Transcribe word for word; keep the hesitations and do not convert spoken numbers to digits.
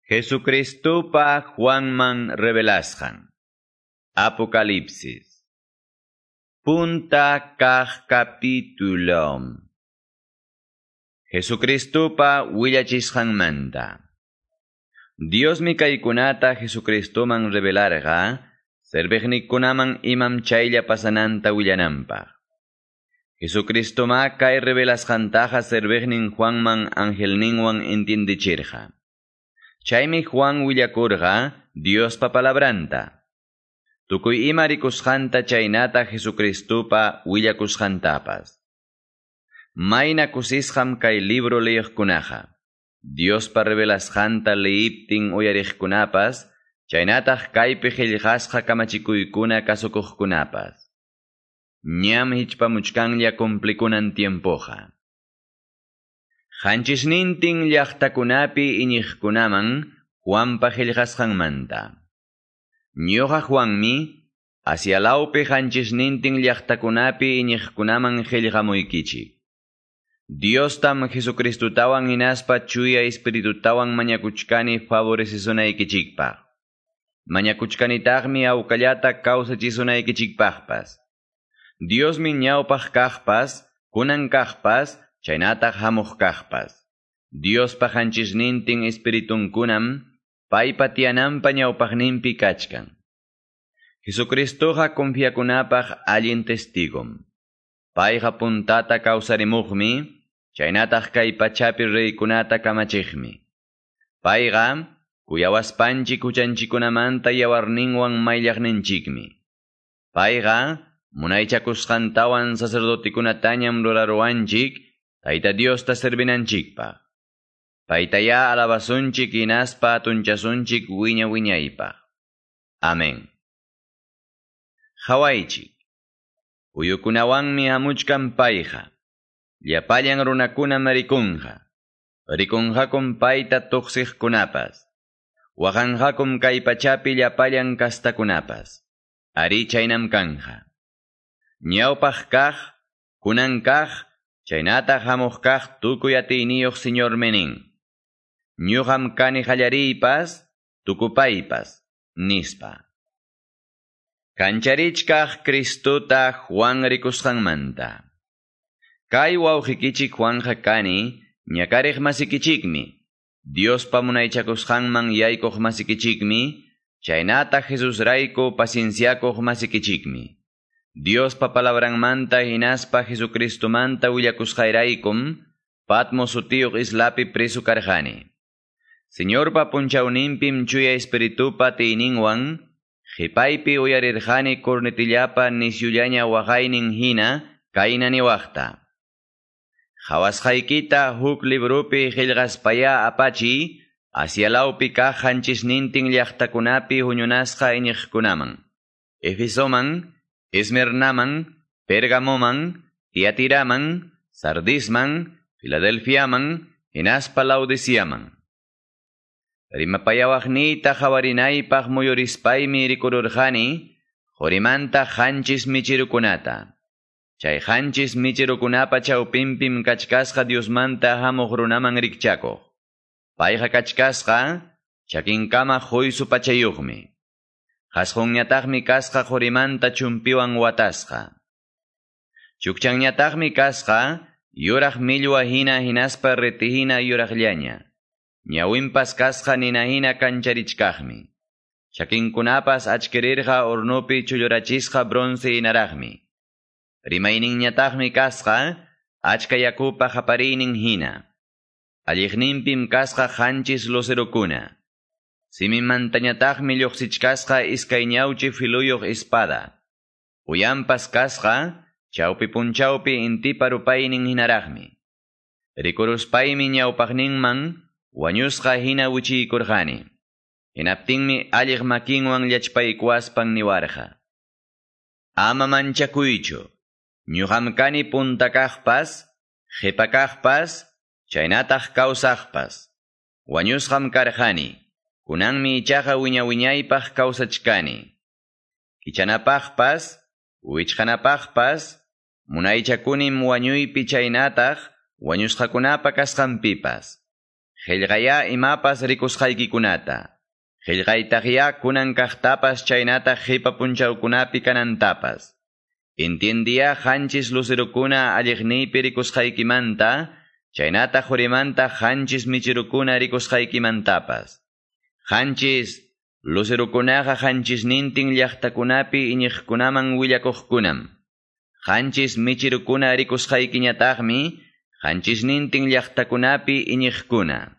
Jesucristupa Juanman revelasjan. Apocalipsis. Punta kaj capítulo. Jesucristupa willachisjanmanta. Dios mi kaykunata Jesucristuman revelarga, servejnikunaman imam chaylla pasananta willanampa. Jesucristoma kay revelasjantaja servejnin Juanman angelninwan intindichirja. Chaymi Juan willakurga Dios pa palabranta. Tukuy ima rikusjanta chaynata Jesucristupa willakusjantapas. Mayna kusisham kay libro leyukunaja. Dios pa revelasjanta leiptin uyarijkunapas, chaynataq kaypi qillqasqa kamachikuykuna kasukuqkunapas. Ñam hichpamuchkanlla kumplikunan tiempoja. Hanchisnintin llaqtakunapi iñiqkunaman Juanpa qillqasqanmanta. Ñuqa Juanmi, asialawpi hanchisnintin llaqtakunapi iñiqkunaman qillqamuykichik. Dios tam Jesucristutawan inaspa chuya espiritutawan mañakuchkani favorecisunaykichikpaq. Mañakuchkanitaqmi awkallata kawsachisunaykichikpaqpas. Dios mi ñawpaq kaqpas, kunan kaqpas, chaynataq hamuq kaqpas. Dios pa hanchisnintin espiritunkunam, paypa tiyanampa ñawpaqninpi kachkan. Jesucristoqa confiakunapaq allin testigom. Payqa puntata kawsarimuqmi, chaynataq kay pachapi reykunata kamachiqmi. Payqa kuyawaspanchik huchanchikunamanta yawarninwan mayllaqninchikmi. Payqa munaychakusqantawan sacerdotikunatañam ruraruanchik, Tayta Diosta servinanchikpaq. Paytaya alabasunchik inaspa atunchasunchik wiña wiñaypaq. Amén. Hawaychik. Uyukunawanmi hamuchkan payqa. Llapallan runakuna rikunqa. Rikunqakum payta tuqsiqkunapas. Waqanqakum kay pachapi llapallan kastakunapas. Ari chaynam kanja. Ñawpaq kaq, kunan kaq, chaynataq hamuq kaq tukuy atiyniyuq Señor menin. Ñuqam kani qallariypas, tukupaypas, nispa. Kancharichkaq Cristuta Juan rikusqanmanta. Kay wawqikichik Juanja kani, ñakariq masikichikmi. Dios pa munaychakusqanman yaykuq masikichikmi, chaynata Jesus rayku pacienciakuq masikichikmi. Dios pa palabranmanta hinaspa Jesucristumanta willakusqayraykum, Patmos sutiyuq islapi preso karqani. Señor pa punchawnipim chuya espiritupa tiyninwan, qhipaypi uyarirqani cornetillapa nisyullaña waqaynin hina, kayna niwaqta. Qhawasqaykita huk librupi qillqaspaya apachi, asialawpi kaq hanchisnintin llaqtakunapi huñunasqa iñiqkunaman. Efesoman, Esmernaman, Pergamoman, Tiatiraman, Sardisman, Filadelfiaman, hinaspa Laodiceaman. Rimapayawaqniyta qawarinaypaq muyurispaymi rikururqani, qorimanta hanchis michirukunata. Chay hanchis michirukunapa chawpinpim kachkasqa Diosmanta hamuq runaman rikchakuq. Payqa kachkasqa, chakinkama huysu pachayuqmi. Qasqunñataqmi kasqa qorimanta chumpiwan watasqa. Chukchanñataqmi kasqa, yuraq millwa hina hinaspa retihina yuraqllaña. Ñawinpas kasqa nina hina kancharichkaqmi. Chakinkunapas achkirirqa hornopi chullurachisqa bronce hinaraqmi. Rimayninñataqmi kasqa, achka yakupa qapariynin hina. Alliqninpim kasqa hanchis lucerukuna. Simimantañataqmi lluqsichkasqa iskay ñawchi filuyuq espada. Uyampas kasqa, chawpi punchawpi intipa rupaynin hinaraqmi. Rikuruspaymi ñawpaqninman, wañusqa hina wichiykurqani. Hinaptinmi alliq makinwan llachpaykuaspan niwarqa. Ama manchakuychu. Ñuqam kani punta kaqpas, qhipa kaqpas, chaynataq kawsaqpas. Wañusqam karqani. Kunanmi ichaqa wiña wiñaypaq kawsachkani. Kichanapaqpas, wichqanapaqpas, munaychakunim wañuypi chaynataq, wañusqakunapa kasqanpipas. Qillqaya imapas rikusqaykikunata. Qillqaytaqya kunan kaqtapas chaynata qipa punchawkunapi kanantapas. Intiendia qanchis lucirukuna alliqniypi rikusqaykimanta, chaynata qurimanta qanchis michirukuna rikusqaykimantapas. Qanchis lucirukunaqa qanchisnintin llaqtakunapi iñiqkunaman willakuqkunam. Qanchis michirukuna rikusqaykiñataqmi qanchisnintin llaqtakunapi iñiqkuna.